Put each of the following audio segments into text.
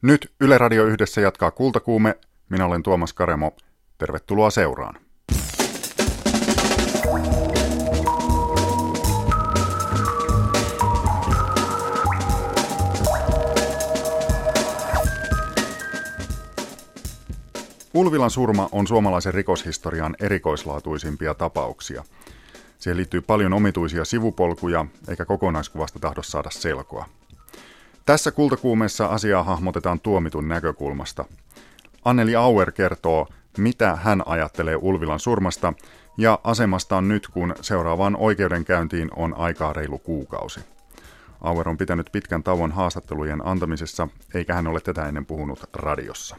Nyt Yle Radio Yhdessä jatkaa Kultakuume. Minä olen Tuomas Karemo. Tervetuloa seuraan. Ulvilan surma on suomalaisen rikoshistorian erikoislaatuisimpia tapauksia. Siihen liittyy paljon omituisia sivupolkuja, eikä kokonaiskuvasta tahdo saada selkoa. Tässä Kultakuumeessa asiaa hahmotetaan tuomitun näkökulmasta. Anneli Auer kertoo, mitä hän ajattelee Ulvilan surmasta ja asemastaan nyt, kun seuraavaan oikeudenkäyntiin on aikaa reilu kuukausi. Auer on pitänyt pitkän tauon haastattelujen antamisessa, eikä hän ole tätä ennen puhunut radiossa.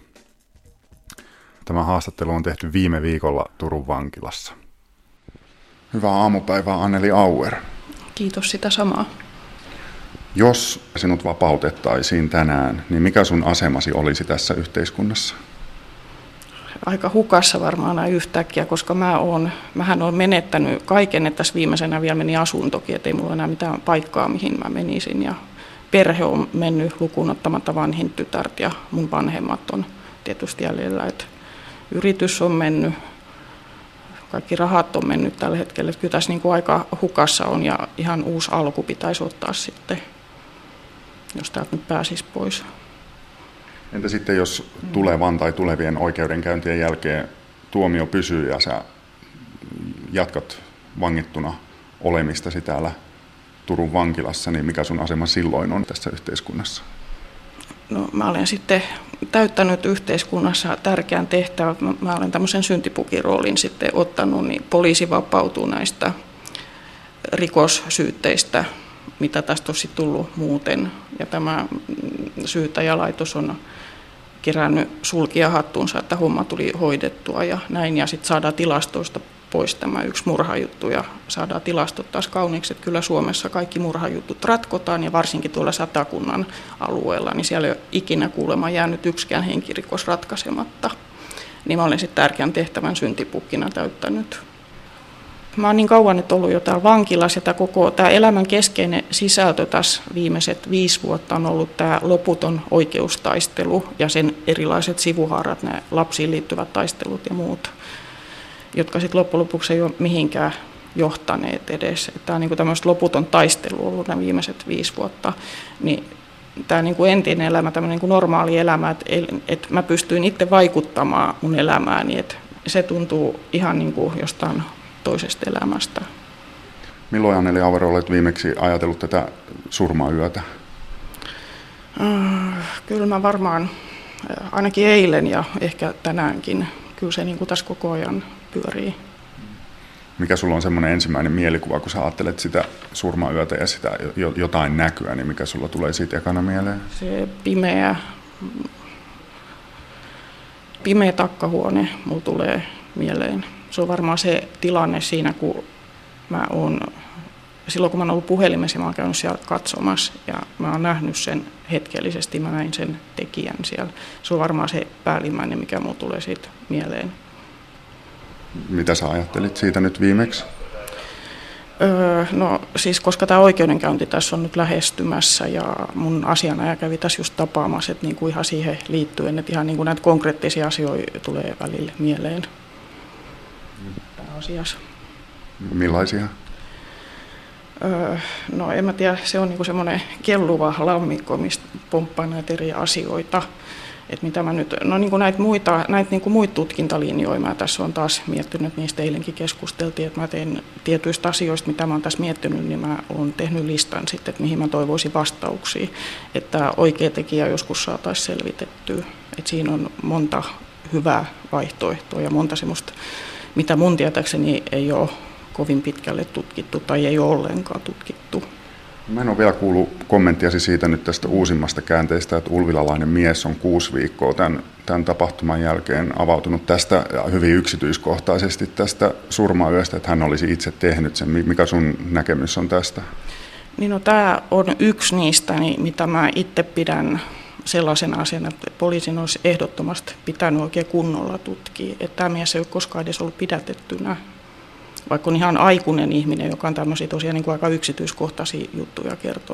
Tämä haastattelu on tehty viime viikolla Turun vankilassa. Hyvää aamupäivää, Anneli Auer. Kiitos, sitä samaa. Jos sinut vapautettaisiin tänään, niin mikä sun asemasi olisi tässä yhteiskunnassa? Aika hukassa varmaan näin yhtäkkiä, koska mähän olen menettänyt kaiken, että tässä viimeisenä vielä meni asuntokin, että ei mulla enää mitään paikkaa, mihin mä menisin. Ja perhe on mennyt lukuun ottamatta vanhin tytärt ja mun vanhemmat on tietysti jäljellä, että yritys on mennyt, kaikki rahat on mennyt tällä hetkellä. Että kyllä tässä niin kuin aika hukassa on ja ihan uusi alku pitäisi ottaa sitten, jos täältä nyt pääsisi pois. Entä sitten, jos tulevan tai tulevien oikeudenkäyntien jälkeen tuomio pysyy ja sä jatkat vangittuna olemistasi täällä Turun vankilassa, niin mikä sun asema silloin on tässä yhteiskunnassa? No, mä olen sitten täyttänyt yhteiskunnassa tärkeän tehtävän. Mä olen tämmöisen syntipukiroolin sitten ottanut, niin poliisi vapautuu näistä rikossyytteistä, mitä tästä olisi tullut muuten. Ja tämä syyttäjälaitos on kerännyt sulkia hattuunsa, että homma tuli hoidettua ja näin. Ja sitten saadaan tilastoista pois tämä yksi murhajuttu ja saadaan tilastot taas kauniiksi, että kyllä Suomessa kaikki murhajutut ratkotaan ja varsinkin tuolla Satakunnan alueella, niin siellä ei ole ikinä kuulemma jäänyt yksikään henkirikos ratkaisematta. Niin mä olen sitten tärkeän tehtävän syntipukkina täyttänyt. Mä oon niin kauan nyt ollut jo täällä vankilassa ja tämä elämän keskeinen sisältö tässä viimeiset 5 vuotta on ollut tämä loputon oikeustaistelu ja sen erilaiset sivuhaarat, nämä lapsiin liittyvät taistelut ja muut, jotka sitten loppujen lopuksi ei ole mihinkään johtaneet edes. Tämä on niin tämmöistä loputon taistelu ollut nämä viimeiset 5 vuotta. Niin tämä niin kuin entinen elämä, tämmöinen niin kuin normaali elämä, että mä pystyin itse vaikuttamaan mun elämääni, että se tuntuu ihan niin kuin jostain toisesta elämästä. Milloin, Anneli Auer, olet viimeksi ajatellut tätä surmayötä? Kyllä mä varmaan ainakin eilen ja ehkä tänäänkin. Kyllä se niin kuin tässä koko ajan pyörii. Mikä sulla on semmoinen ensimmäinen mielikuva, kun sä ajattelet sitä surmayötä ja sitä jotain näkyä, niin mikä sulla tulee siitä ekana mieleen? Se pimeä takkahuone mulla tulee mieleen. Se on varmaan se tilanne siinä, kun silloin kun mä oon ollut puhelimessa, mä oon käynyt siellä katsomassa ja mä oon nähnyt sen hetkellisesti, mä näin sen tekijän siellä. Se on varmaan se päällimmäinen, mikä mulla tulee siitä mieleen. Mitä sä ajattelit siitä nyt viimeksi? No siis koska tämä oikeudenkäynti tässä on nyt lähestymässä ja mun asianajaja kävi tässä just tapaamassa, että niin kuin ihan siihen liittyen, että ihan niin kuin näitä konkreettisia asioita tulee välillä mieleen pääasiassa. Millaisia? No en mä tiedä, se on niinku semmoinen kelluva lammikko, mistä pomppaa näitä eri asioita. Että mitä mä nyt, no niinku näitä muita tutkintalinjoja mä tässä on taas miettinyt, että niistä eilenkin keskusteltiin, että mä teen tietyistä asioista, mitä mä oon tässä miettinyt, niin mä oon tehnyt listan sitten, että mihin mä toivoisin vastauksia, että oikea tekijä joskus saataisiin selvitettyä. Että siinä on monta hyvää vaihtoehtoa ja monta semmoista, mitä mun tietääkseni ei ole kovin pitkälle tutkittu tai ei ole ollenkaan tutkittu. Mä en ole vielä kuullut kommenttiasi siitä nyt tästä uusimmasta käänteestä, että ulvilalainen mies on 6 viikkoa tämän tapahtuman jälkeen avautunut tästä hyvin yksityiskohtaisesti tästä surmayöstä, että hän olisi itse tehnyt sen. Mikä sun näkemys on tästä? Niin no, tämä on yksi niistä, mitä mä itse pidän sellaisena asiana, että poliisin olisi ehdottomasti pitänyt oikein kunnolla tutkia. Että tämä mies ei ole koskaan edes ollut pidätettynä. Vaikka on ihan aikuinen ihminen, joka on tämmöisiä tosiaan niin kuin aika yksityiskohtaisia juttuja kertonut.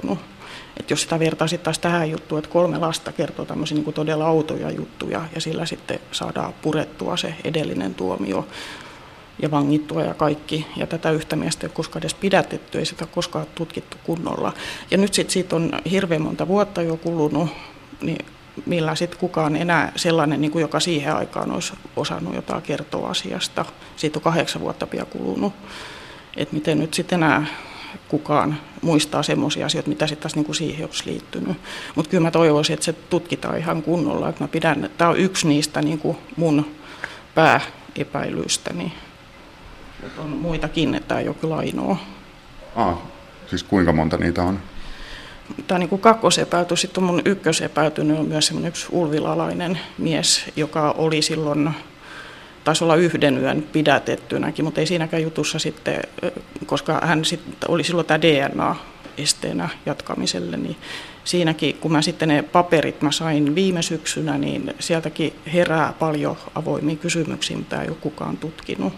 Että jos sitä vertaisit taas tähän juttuun, että 3 lasta kertoo tämmöisiä niin kuin todella outoja juttuja ja sillä sitten saadaan purettua se edellinen tuomio ja vangittua ja kaikki. Ja tätä yhtä miestä ei ole koskaan edes pidätetty, ei sitä koskaan tutkittu kunnolla. Ja nyt sitten siitä on hirveän monta vuotta jo kulunut, niin millä sitten kukaan enää sellainen, niin kuin joka siihen aikaan olisi osannut jotain kertoa asiasta. Siitä on 8 vuotta pian kulunut. Että miten nyt sitten enää kukaan muistaa semmoisia asioita, mitä sitten taas niin kuin siihen olisi liittynyt. Mutta kyllä mä toivoisin, että se tutkitaan ihan kunnolla. Että tämä on yksi niistä niin kuin mun pääepäilyistä. On muitakin, että tämä ei ole kyllä ainoa. Siis kuinka monta niitä on? Tämä on niin kuin kakkosepäyty. Sitten on mun ykkösepäytynyt on myös semmoinen yksi ulvilalainen mies, joka oli silloin, taisi olla 1 yön pidätettynäkin, mutta ei siinäkään jutussa sitten, koska hän sitten oli silloin tämä DNA-esteenä jatkamiselle, niin siinäkin, kun mä sitten ne paperit mä sain viime syksynä, niin sieltäkin herää paljon avoimia kysymyksiä, mitä ei ole kukaan tutkinut.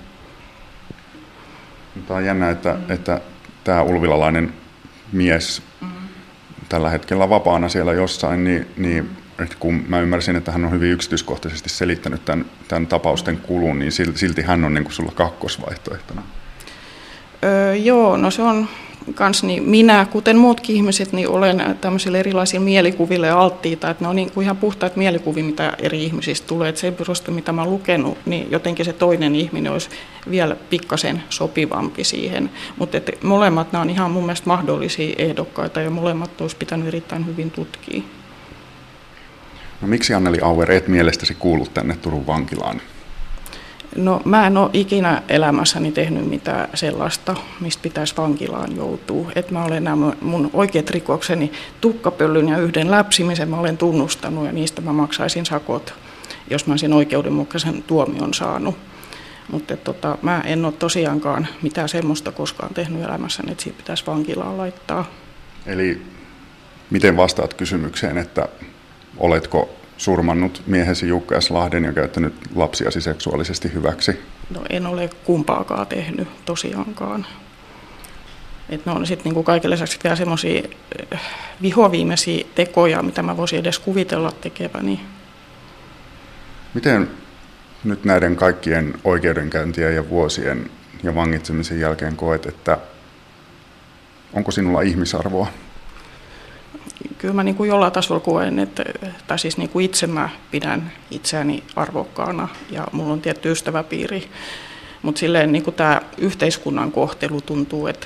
Tämä on jännä, että tämä ulvilalainen mies tällä hetkellä vapaana siellä jossain, niin että kun mä ymmärsin, että hän on hyvin yksityiskohtaisesti selittänyt tämän tapausten kulun, niin silti hän on niin kuin sulla kakkosvaihtoehtona. Joo, no se on kans niin minä, kuten muutkin ihmiset, niin olen tämmöisille erilaisille mielikuville alttiita, että ne on niin kuin ihan puhtaat mielikuvia, mitä eri ihmisistä tulee, että sen perusteella, mitä mä oon lukenut, niin jotenkin se toinen ihminen olisi vielä pikkasen sopivampi siihen, mutta molemmat nämä on ihan mun mielestä mahdollisia ehdokkaita ja molemmat olisi pitänyt erittäin hyvin tutkia. No miksi Anneli Auer et mielestäsi kuulu tänne Turun vankilaan? No mä en ole ikinä elämässäni tehnyt mitään sellaista, mistä pitäisi vankilaan joutua. Että mä olen nämä mun oikeat rikokseni, tukkapöllyn ja 1 läpsimisen mä olen tunnustanut ja niistä mä maksaisin sakot, jos mä olisin oikeudenmukaisen tuomion saanut. Mutta mä en ole tosiaankaan mitään semmoista koskaan tehnyt elämässäni, että siitä pitäisi vankilaan laittaa. Eli miten vastaat kysymykseen, että oletko surmannut miehesi Jukka S. Lahden ja käyttänyt lapsiasi seksuaalisesti hyväksi? No en ole kumpaakaan tehnyt tosiaankaan. Et ne on sitten niinku kaiken lisäksi vielä semmoisia vihoviimeisiä tekoja, mitä mä voisin edes kuvitella tekeväni. Miten nyt näiden kaikkien oikeudenkäyntien ja vuosien ja vangitsemisen jälkeen koet, että onko sinulla ihmisarvoa? Kyllä mä niin kuin jollain tasolla koen, tai siis niin kuin itse mä pidän itseäni arvokkaana ja mulla on tietty ystäväpiiri, mutta silleen niin kuin tämä yhteiskunnan kohtelu tuntuu, että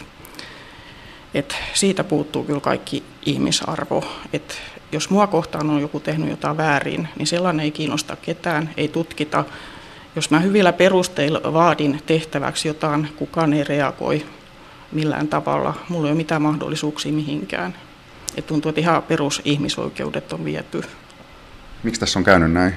siitä puuttuu kyllä kaikki ihmisarvo, että jos mua kohtaan on joku tehnyt jotain väärin, niin sellainen ei kiinnosta ketään, ei tutkita. Jos mä hyvillä perusteilla vaadin tehtäväksi jotain, kukaan ei reagoi millään tavalla, mulla ei ole mitään mahdollisuuksia mihinkään. Et tuntuu, että ihan perusihmisoikeudet on viety. Miksi tässä on käynyt näin?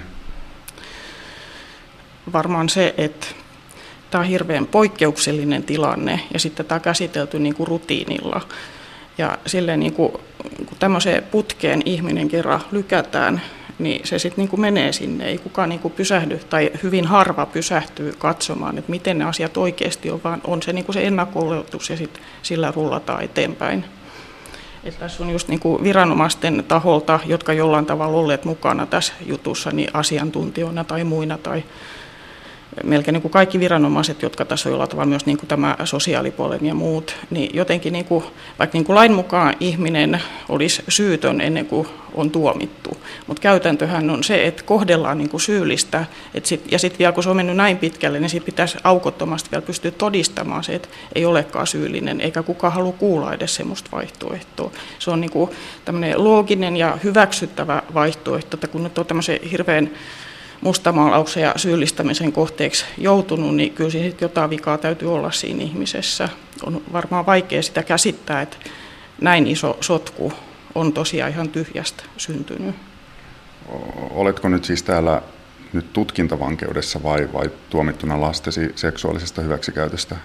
Varmaan se, että tämä on hirveän poikkeuksellinen tilanne ja sitten tämä on käsitelty niin kuin rutiinilla. Ja silleen niin kuin, kun tämmöiseen putkeen ihminen kerran lykätään, niin se sitten niin kuin menee sinne. Ei kukaan niin kuin pysähdy tai hyvin harva pysähtyy katsomaan, että miten ne asiat oikeasti on, vaan on se, niin kuin se ennakko-oletus ja sitten sillä rullataan eteenpäin. Että tässä on just niin kuin viranomaisten taholta, jotka jollain tavalla olleet mukana tässä jutussa, niin asiantuntijoina tai muina, tai melkein niin kuin kaikki viranomaiset, jotka tässä on jollain tavalla myös niin kuin tämä sosiaalipuolen ja muut, niin jotenkin niin kuin, vaikka niin kuin lain mukaan ihminen olisi syytön ennen kuin on tuomittu, mutta käytäntöhän on se, että kohdellaan niin kuin syyllistä, ja sitten vielä kun se on mennyt näin pitkälle, niin sitten pitäisi aukottomasti vielä pystyä todistamaan se, että ei olekaan syyllinen, eikä kukaan halua kuulla edes semmoista vaihtoehtoa. Se on niin kuin tämmöinen looginen ja hyväksyttävä vaihtoehto, että kun nyt on tämmöisen hirveän mustamaalauksen ja syyllistämisen kohteeksi joutunut, niin kyllä siinä jotain vikaa täytyy olla siinä ihmisessä. On varmaan vaikea sitä käsittää, että näin iso sotku on tosiaan ihan tyhjästä syntynyt. Oletko nyt siis täällä nyt tutkintavankeudessa vai tuomittuna lastesi seksuaalisesta hyväksikäytöstä?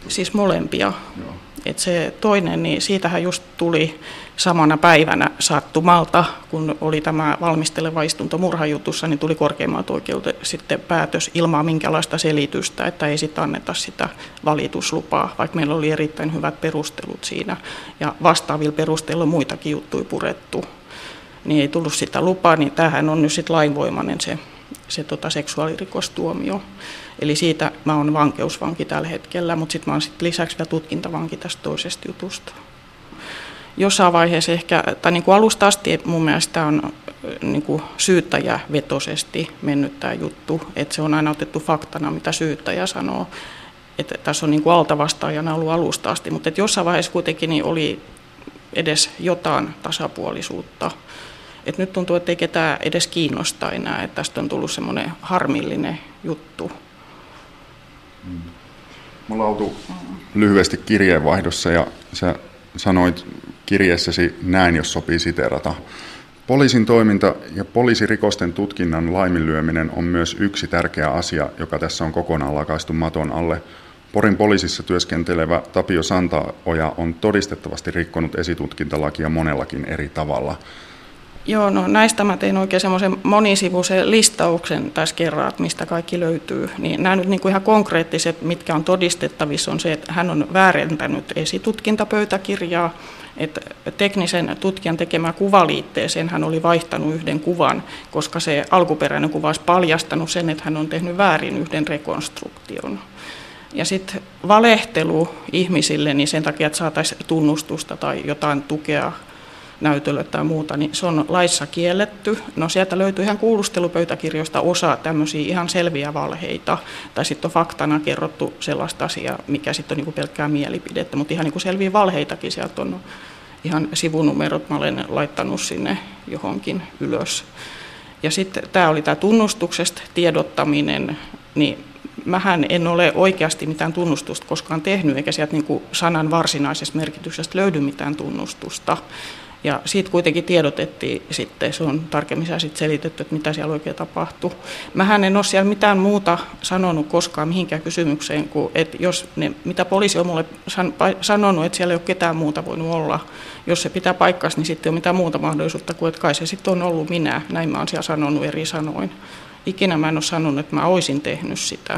Siis molempia. Joo. Et se toinen, niin siitähän just tuli samana päivänä sattumalta, kun oli tämä valmisteleva istunto murhajutussa, niin tuli korkeimmalta oikeudelta sitten päätös ilman minkälaista selitystä, että ei sitten anneta sitä valituslupaa, vaikka meillä oli erittäin hyvät perustelut siinä. Ja vastaavilla perusteilla muitakin juttuja purettu, niin ei tullut sitä lupaa, niin tämähän on nyt sitten lainvoimainen se seksuaalirikostuomio. Eli siitä mä oon vankeusvanki tällä hetkellä, mutta sitten mä oon lisäksi vielä tutkintavanki tästä toisesta jutusta. Jossain vaiheessa ehkä, tai niin kuin alusta asti mun mielestä on niin kuin syyttäjävetoisesti mennyt tämä juttu, että se on aina otettu faktana, mitä syyttäjä sanoo. Että tässä on niin kuin altavastaajana ollut alusta asti, mutta että jossain vaiheessa kuitenkin niin oli edes jotain tasapuolisuutta. Et nyt tuntuu, että ei ketään edes kiinnosta enää, että tästä on tullut semmoinen harmillinen juttu. Me ollaan oltu lyhyesti kirjeenvaihdossa ja sä sanoit kirjeessäsi näin, jos sopii siteerata. Poliisin toiminta ja poliisirikosten tutkinnan laiminlyöminen on myös yksi tärkeä asia, joka tässä on kokonaan lakaistu maton alle. Porin poliisissa työskentelevä Tapio Santaoja on todistettavasti rikkonut esitutkintalakia monellakin eri tavalla. Joo, no näistä mä tein oikein semmoisen monisivuisen listauksen tässä kerran, että mistä kaikki löytyy. Niin nämä nyt niin kuin ihan konkreettiset, mitkä on todistettavissa, on se, että hän on väärentänyt esitutkintapöytäkirjaa, että teknisen tutkijan tekemä kuvaliitteeseen hän oli vaihtanut yhden kuvan, koska se alkuperäinen kuva olisi paljastanut sen, että hän on tehnyt väärin yhden rekonstruktion. Ja sitten valehtelu ihmisille, niin sen takia, että saataisiin tunnustusta tai jotain tukea näytölle tai muuta, niin se on laissa kielletty. No sieltä löytyy ihan kuulustelupöytäkirjoista osa tämmöisiä ihan selviä valheita, tai sitten on faktana kerrottu sellaista asiaa, mikä sitten on niinku pelkkää mielipidettä, mutta ihan niinku selviä valheitakin sieltä on ihan sivunumerot, mä olen laittanut sinne johonkin ylös. Ja sitten tämä oli tämä tunnustuksesta tiedottaminen, niin mähän en ole oikeasti mitään tunnustusta koskaan tehnyt, eikä sieltä niinku sanan varsinaisesta merkityksestä löydy mitään tunnustusta. Ja siitä kuitenkin tiedotettiin sitten, se on tarkemmin sitten selitetty, että mitä siellä oikein tapahtui. Mähän en ole siellä mitään muuta sanonut koskaan mihinkään kysymykseen, kuin että jos ne, mitä poliisi on mulle sanonut, että siellä ei ole ketään muuta voinut olla. Jos se pitää paikkansa, niin sitten ei ole mitään muuta mahdollisuutta kuin, että kai se sitten on ollut minä. Näin mä oon siellä sanonut eri sanoin. Ikinä mä en ole sanonut, että mä olisin tehnyt sitä.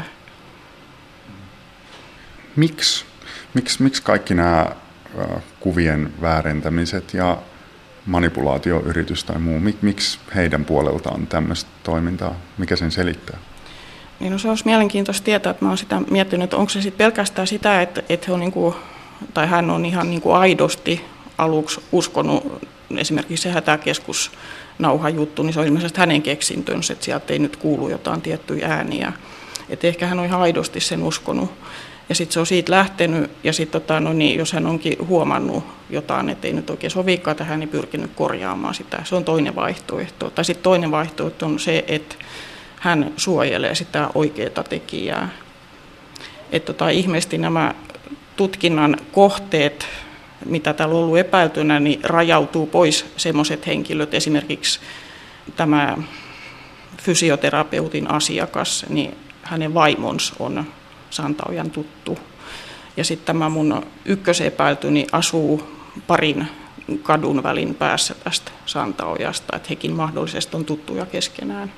Miksi kaikki nämä kuvien väärentämiset ja manipulaatioyritys tai muu, miksi heidän puoleltaan tämmöistä toimintaa? Mikä sen selittää? Niin no se olisi mielenkiintoista tietää, että mä olen sitä miettinyt, että onko se sitten pelkästään sitä, että he on niinku, tai hän on ihan niinku aidosti aluksi uskonut, esimerkiksi se hätäkeskusnauhajuttu, niin se on ilmeisesti hänen keksintönsä, että sieltä ei nyt kuulu jotain tiettyjä ääniä. Että ehkä hän on ihan aidosti sen uskonut. Ja sitten se on siitä lähtenyt, ja sitten niin, jos hän onkin huomannut jotain, että ei nyt oikein sovikaan tähän, niin pyrkinyt korjaamaan sitä. Se on toinen vaihtoehto. Tai sitten toinen vaihtoehto on se, että hän suojelee sitä oikeaa tekijää. Että ilmeisesti nämä tutkinnan kohteet, mitä täällä on ollut epäiltynä, niin rajautuu pois semmoiset henkilöt, esimerkiksi tämä fysioterapeutin asiakas, niin hänen vaimonsa on Santaojan tuttu. Ja sitten tämä mun ykkösepäiltyni asuu parin kadun välin päässä tästä Santaojasta, että hekin mahdollisesti on tuttuja keskenään.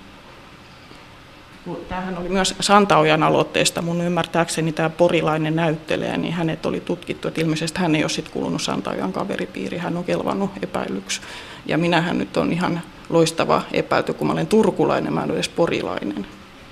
Tämähän oli myös Santaojan aloitteesta. Mun ymmärtääkseni tämä porilainen näyttelijä, niin hänet oli tutkittu, että ilmeisesti hän ei ole sitten kuulunut Santaojan kaveripiiri, hän on kelvannut epäilyksi. Ja minähän nyt on ihan loistava epäilty, kun mä olen turkulainen, mä en ole edes porilainen.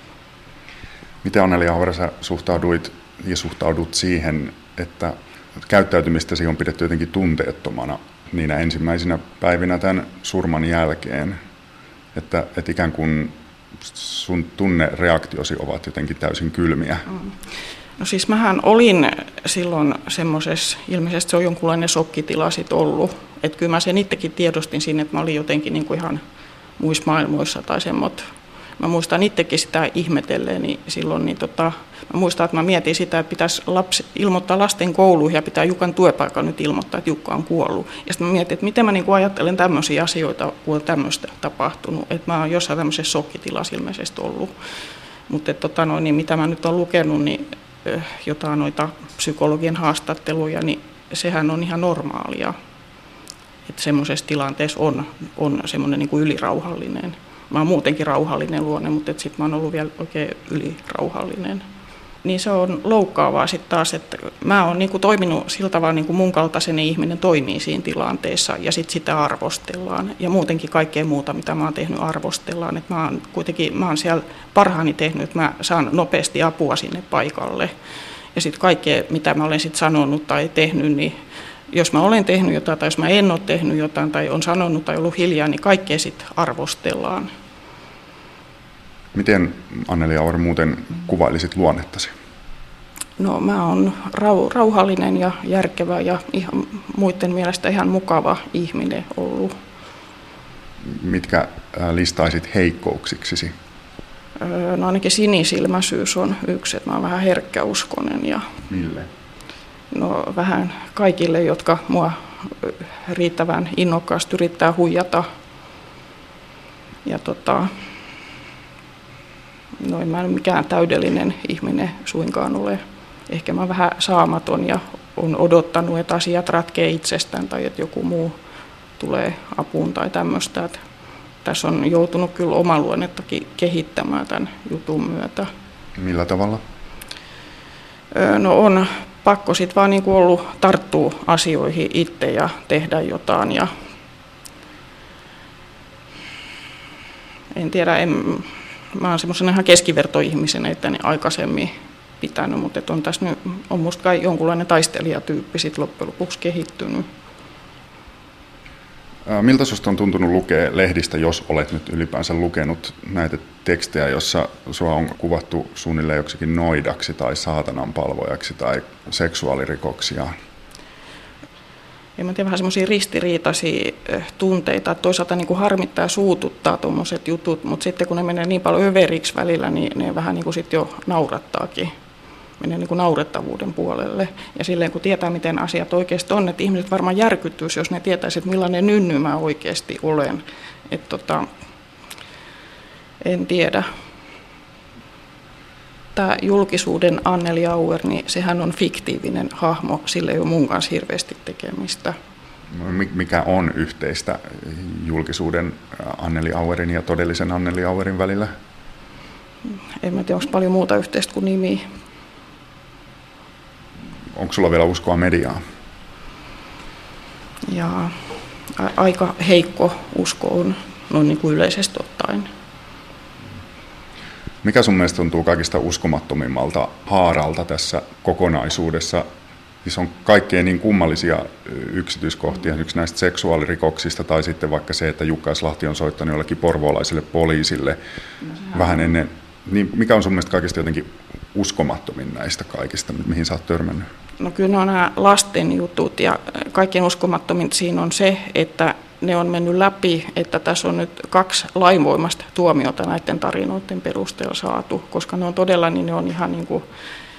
Miten Anneli Ahvera sä suhtaudut siihen, että käyttäytymistäsi on pidetty jotenkin tunteettomana niinä ensimmäisinä päivinä tämän surman jälkeen, että ikään kuin sun tunnereaktiosi ovat jotenkin täysin kylmiä? No siis mähän olin silloin semmoisessa, ilmeisesti se on jonkunlainen shokkitila sit ollut, että kyllä mä sen itsekin tiedostin siinä, että mä olin jotenkin niin kuin ihan muissa maailmoissa tai semmoista. Mä muistan itsekin sitä ihmetelleeni silloin, niin mä muistan, että mä mietin sitä, että pitäisi ilmoittaa lasten kouluihin ja pitää Jukan työpaikan nyt ilmoittaa, että Jukka on kuollut. Ja sitten mä mietin, että miten mä niin ajattelen tämmöisiä asioita, kun on tämmöistä tapahtunut. Että mä oon jossain tämmöisessä shokkitilassa ilmeisesti ollut. Mutta niin mitä mä nyt olen lukenut, niin jotain noita psykologien haastatteluja, niin sehän on ihan normaalia. Että semmoisessa tilanteessa on semmoinen niin kuin ylirauhallinen. Mä oon muutenkin rauhallinen luonne, mutta sitten mä oon ollut vielä oikein ylirauhallinen. Niin se on loukkaavaa sitten taas, että mä oon niin kuin toiminut sillä tavalla, niin kuin mun kaltaiseni ihminen toimii siinä tilanteessa ja sitten sitä arvostellaan. Ja muutenkin kaikkea muuta, mitä mä oon tehnyt, arvostellaan. Että mä oon siellä parhaani tehnyt, että mä saan nopeasti apua sinne paikalle. Ja sitten kaikkea, mitä mä olen sitten sanonut tai tehnyt, niin jos mä olen tehnyt jotain tai jos mä en ole tehnyt jotain tai on sanonut tai ollut hiljaa, niin kaikkea sitten arvostellaan. Miten, Anneli Auer, muuten kuvailisit luonnettasi? No mä oon rauhallinen ja järkevä ja ihan muiden mielestä ihan mukava ihminen ollut. Mitkä listaisit heikkouksiksi? No ainakin sinisilmäisyys on yksi, että mä oon vähän herkkäuskonen. Ja mille? No vähän kaikille, jotka mua riittävän innokkaasti yrittää huijata. Ja no en mä mikään täydellinen ihminen suinkaan ole. Ehkä mä oon vähän saamaton ja on odottanut, että asiat ratkee itsestään tai että joku muu tulee apuun tai tämmöistä. Tässä on joutunut kyllä oman luonnettakin kehittämään tämän jutun myötä. Millä tavalla? No on pakko sitten vaan niin kuin ollut tarttua asioihin itse ja tehdä jotain. Ja en tiedä, mä oon semmoisena ihan keskivertoihmisenä, että ne aikaisemmin pitänyt, mutta on tässä nyt on musta kai jonkunlainen taistelijatyyppi sit loppujen lopuksi kehittynyt. Miltä sinusta on tuntunut lukea lehdistä, jos olet nyt ylipäänsä lukenut näitä tekstejä, jossa sua on kuvattu suunnilleen joksikin noidaksi tai saatananpalvojaksi tai seksuaalirikoksia? Ja mä tiedän vähän semmoisia ristiriitaisia tunteita, että toisaalta niin kuin harmittaa ja suututtaa tuommoiset jutut, mutta sitten kun ne menee niin paljon överiksi välillä, niin ne vähän niin kuin sit jo naurattaakin. Menee niin kuin naurettavuuden puolelle. Ja silleen kun tietää, miten asiat oikeasti on, että ihmiset varmaan järkyttyisi, jos ne tietäisivät, että millainen nynny mä oikeasti olen. En tiedä. Tämä julkisuuden Anneli Auer, niin sehän on fiktiivinen hahmo, sillä ei ole mun kanssa hirveästi tekemistä. Mikä on yhteistä julkisuuden Anneli Auerin ja todellisen Anneli Auerin välillä? En mä tiedä, onko paljon muuta yhteistä kuin nimi. Onko sulla vielä uskoa mediaan? Ja aika heikko usko on noin niin kuin yleisesti ottaen. Mikä sun mielestä tuntuu kaikista uskomattomimmalta haaralta tässä kokonaisuudessa? Siis on kaikkea niin kummallisia yksityiskohtia, yksi näistä seksuaalirikoksista tai sitten vaikka se, että Jukka S. Lahti on soittanut jollekin porvoolaiselle poliisille vähän ennen. Niin mikä on sun mielestä kaikista jotenkin uskomattomin näistä kaikista, mihin sä oot törmännyt? No kyllä ne on nämä lasten jutut ja kaikkein uskomattomin siinä on se, että ne on mennyt läpi, että tässä on nyt 2 lainvoimasta tuomiota näiden tarinoiden perusteella saatu, koska ne on todella, niin ne on ihan niin kuin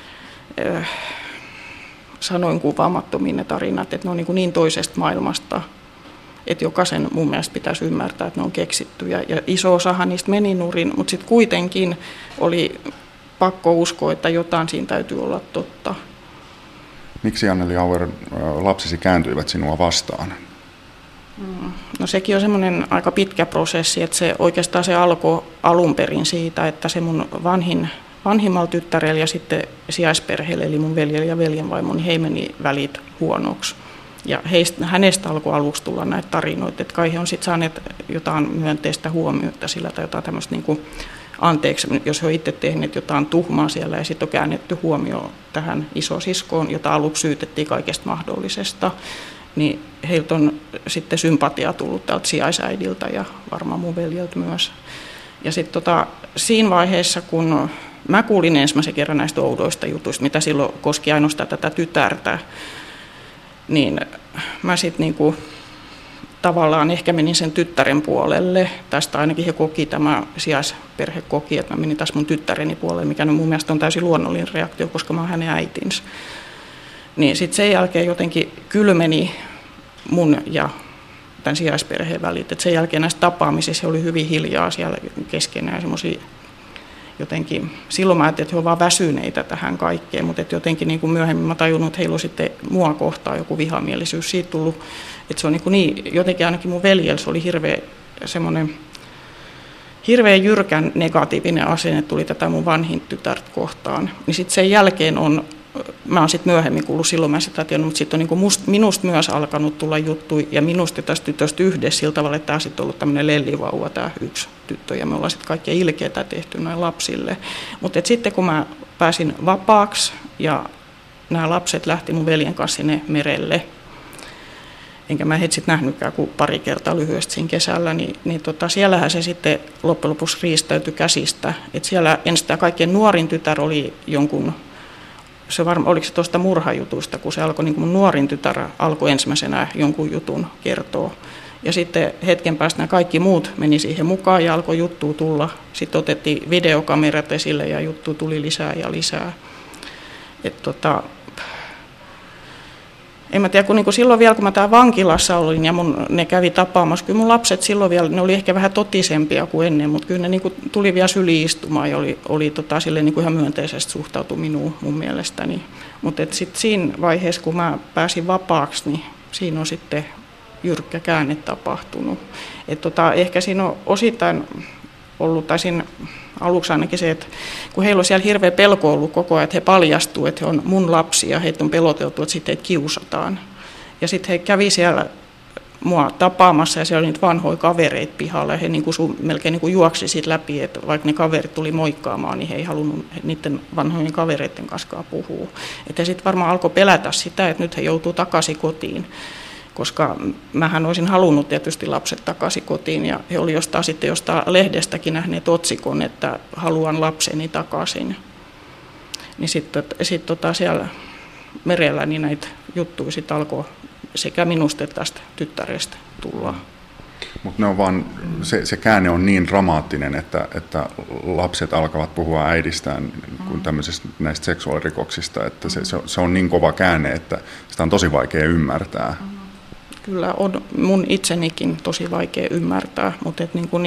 sanoin kuvaamattomiin ne tarinat, että ne on niin toisesta maailmasta, että jokaisen mun mielestä pitäisi ymmärtää, että ne on keksitty ja iso osahan niistä meni nurin, mutta sitten kuitenkin oli pakko uskoa, että jotain siinä täytyy olla totta. Miksi Anneli Auer lapsisi kääntyivät sinua vastaan? No sekin on semmoinen aika pitkä prosessi, että oikeastaan se alkoi alun perin siitä, että se mun vanhimmalla tyttärellä ja sitten sijaisperheellä, eli mun veljellä ja veljenvaimo, niin he meni välit huonoksi. Ja hänestä alkoi aluksi tulla näitä tarinoita, että kai he on sitten saaneet jotain myönteistä huomiota sillä tai jotain tämmöistä niin kuin anteeksi, jos he on itse tehneet jotain tuhmaa siellä ja sitten on käännetty huomioon tähän isosiskoon, jota aluksi syytettiin kaikesta mahdollisesta, niin heiltä on sitten sympatiaa tullut täältä sijaisäidiltä ja varmaan mun veljeltä myös. Ja sitten siinä vaiheessa, kun mä kuulin ensimmäisen kerran näistä oudoista jutuista, mitä silloin koski ainoastaan tätä tytärtä, niin mä sitten niinku tavallaan ehkä menin sen tyttären puolelle. Tästä ainakin he koki, tämä sijaisperhe koki, että mä menin taas mun tyttäreni puolelle, mikä mun mielestä on täysin luonnollinen reaktio, koska mä oon hänen äitinsä. Niin sitten sen jälkeen jotenkin kylmeni mun ja tämän sijaisperheen välit. Et sen jälkeen näissä tapaamisissa he oli hyvin hiljaa siellä keskenään, semmoisia jotenkin, silloin mä ajattelin, että he ovat vaan väsyneitä tähän kaikkeen, mutta jotenkin niin kuin myöhemmin mä tajunnut, että heillä on sitten mua kohtaan joku vihamielisyys siitä tullut, että se on niin jotenkin ainakin mun veljellä se oli hirveän jyrkän negatiivinen asenne tuli tätä mun vanhin tytärtä kohtaan. Niin sitten sen jälkeen mä oon sitten myöhemmin kuullut, silloin mä sitä tiennyt, mutta sitten on niin minusta myös alkanut tulla juttuja ja minusta tästä tytöstä yhdessä sillä tavalla, että tämä sitten on ollut tämmöinen lellivauva, tämä yksi tyttö ja me ollaan sitten kaikkia ilkeitä tehty noin lapsille. Mutta sitten kun mä pääsin vapaaksi ja nämä lapset lähti mun veljen kanssa sinne merelle, enkä mä heitä sitten nähnytkään kuin pari kertaa lyhyesti siinä kesällä, niin siellähän se sitten loppujen lopuksi riistäytyi käsistä. Et siellä ensin tämä kaikkein nuorin tytär oli jonkun, oliko se tuosta murhajutusta, kun se alkoi, niin kuin mun nuorin tytär alkoi ensimmäisenä jonkun jutun kertoa. Ja sitten hetken päästä nämä kaikki muut meni siihen mukaan ja alkoi juttua tulla. Sitten otettiin videokamerat esille ja juttu tuli lisää ja lisää. En mä tiedä, kun silloin vielä, kun mä täällä vankilassa olin ja ne kävi tapaamassa, kyllä mun lapset silloin vielä, ne oli ehkä vähän totisempia kuin ennen, mutta kyllä ne tuli vielä syliistumaan ja oli silleen ihan myönteisesti suhtautu minuun mun mielestäni. Mutta sitten siinä vaiheessa, kun mä pääsin vapaaksi, niin siinä on sitten jyrkkä käänne tapahtunut. Ehkä siinä on osittain ollut, tai siinä aluksi ainakin se, että kun heillä on siellä hirveä pelko ollut koko ajan, että he paljastuu, että he on mun lapsia, heitä on peloteltu, että sitten heitä kiusataan. Ja sitten he kävi siellä mua tapaamassa ja siellä oli niitä vanhoja kavereita pihalla ja he melkein juoksi siitä läpi, että vaikka ne kaverit tuli moikkaamaan, niin he ei halunnut niiden vanhojen kavereiden kanssa puhua. Että he sitten varmaan alkoi pelätä sitä, että nyt he joutuu takaisin kotiin. Koska mähän olisin halunnut tietysti lapset takaisin kotiin ja he oli jostain lehdestäkin nähneet otsikon, että haluan lapseni takaisin. Niin sitten siellä merellä niin näitä juttuja sitten alkoi sekä minusta että tästä tyttärestä tulla. Mutta se käänne on niin dramaattinen, että lapset alkavat puhua äidistään kuin näistä seksuaalirikoksista, että se on niin kova käänne, että sitä on tosi vaikea ymmärtää. Kyllä on mun itsenikin tosi vaikea ymmärtää, mutta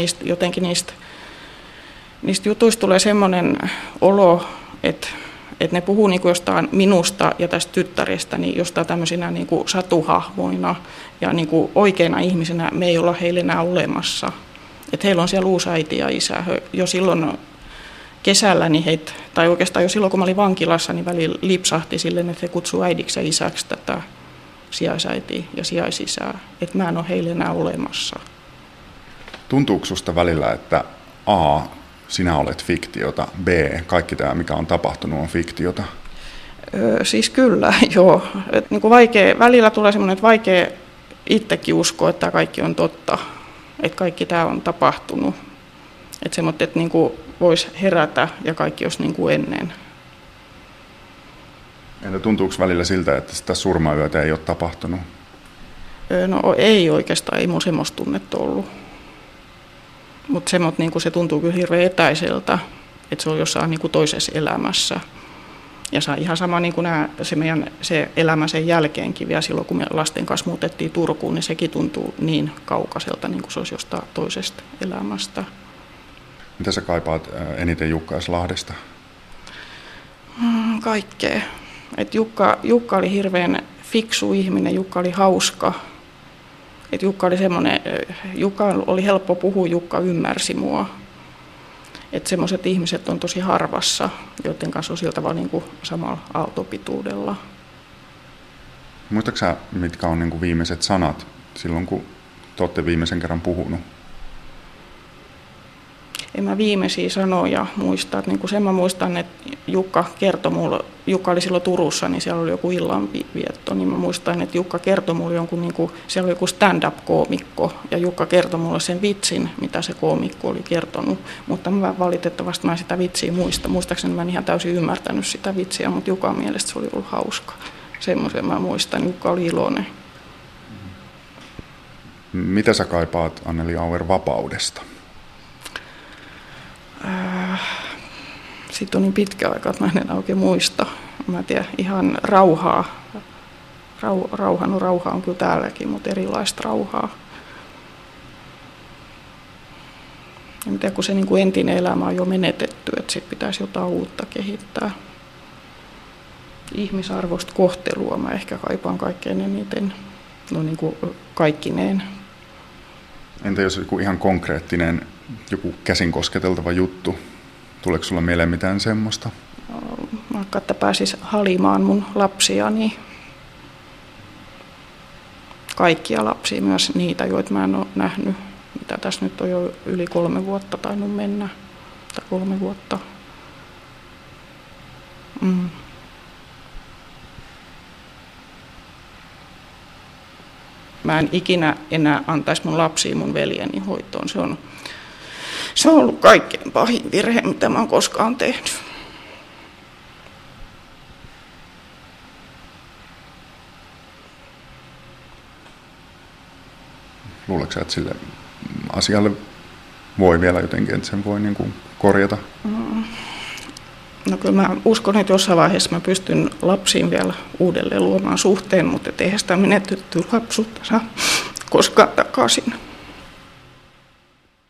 niistä jutuista tulee semmoinen olo, että ne puhuu jostain minusta ja tästä tyttärestä niin jostain tämmöisinä satuhahmoina ja oikeina ihmisinä me ei olla heille enää olemassa. Että heillä on siellä uusi äiti ja isä. Jo silloin kesällä, tai oikeastaan jo silloin kun mä olin vankilassa, niin välillä lipsahti silleen, että he kutsuu äidiksi ja isäksi tätä sijaisäitiä ja sijaisisää, että mä en ole heille enää olemassa. Tuntuuko susta välillä, että A, sinä olet fiktiota, B, kaikki tämä mikä on tapahtunut on fiktiota? Siis kyllä, joo. Välillä tulee semmoinen, että vaikea itsekin uskoa, että tämä kaikki on totta, että kaikki tämä on tapahtunut. Että semmoinen, että voisi herätä ja kaikki olisi niin kuin ennen. Entä tuntuuko välillä siltä, että sitä surmayötä ei ole tapahtunut? No ei oikeastaan, ei mun semmoista tunnetta ollut. Mutta se tuntuu kyllä hirveän etäiseltä, että se on jossain toisessa elämässä. Ja se on ihan sama se elämä sen jälkeenkin vielä silloin, kun me lasten kanssa muutettiin Turkuun, niin sekin tuntuu niin kaukaiselta, niin kuin se olisi jostain toisesta elämästä. Mitä sä kaipaat eniten Jukka-Lahdesta? Kaikkea. Et Jukka oli hirveän fiksu ihminen, Jukka oli hauska. Et Jukka oli helppo puhua, Jukka ymmärsi mua. Että semmoiset ihmiset on tosi harvassa, joiden kanssa on sillä tavalla samalla aaltopituudella. Muistatko sä, mitkä on viimeiset sanat silloin, kun te olette viimeisen kerran puhunut? En mä viimeisiä sanoja muista. Että sen mä muistan, että Jukka kertoi mulle, Jukka oli silloin Turussa, niin siellä oli joku illanvietto, niin mä muistan, että Jukka kertoi mulle siellä oli joku stand-up-koomikko, ja Jukka kertoi mulle sen vitsin, mitä se koomikko oli kertonut, mutta valitettavasti mä en sitä vitsiä muista. Muistaakseni mä en ihan täysin ymmärtänyt sitä vitsiä, mutta Jukan mielestä se oli ollut hauska. Semmoisen mä muistan, Jukka oli iloinen. Mitä sä kaipaat, Anneli Auer, vapaudesta? Sitten on niin pitkä aika, että mä en oikein muista. Mä en tiedä, ihan rauhaa. Rauha on kyllä täälläkin, mutta erilaista rauhaa. tiedä, kun se niin kuin entinen elämä on jo menetetty, että sitten pitäisi jotain uutta kehittää. Ihmisarvoista kohtelua mä ehkä kaipaan kaikkein eniten, no niin kuin kaikkineen. Entä jos joku ihan konkreettinen, joku käsin kosketeltava juttu? Tuleeko sulla mieleen mitään semmoista? Vaikka että pääsis halimaan mun lapsiani. Kaikkia lapsia, myös niitä, joita mä en ole nähnyt. Mitä tässä nyt on jo yli 3 vuotta tainnut mennä. Tai 3 vuotta. Mä en ikinä enää antaisi mun lapsia mun veljeni hoitoon. Se on ollut kaikkein pahin virhe, mitä mä oon koskaan tehnyt. Luuletko sä, että sille asialle voi vielä jotenkin, että sen voi niin kuin korjata? No kyllä mä uskon, että jossain vaiheessa mä pystyn lapsiin vielä uudelleen luomaan suhteen, mutta eihän sitä menetetty lapsuutta saa koskaan takaisin.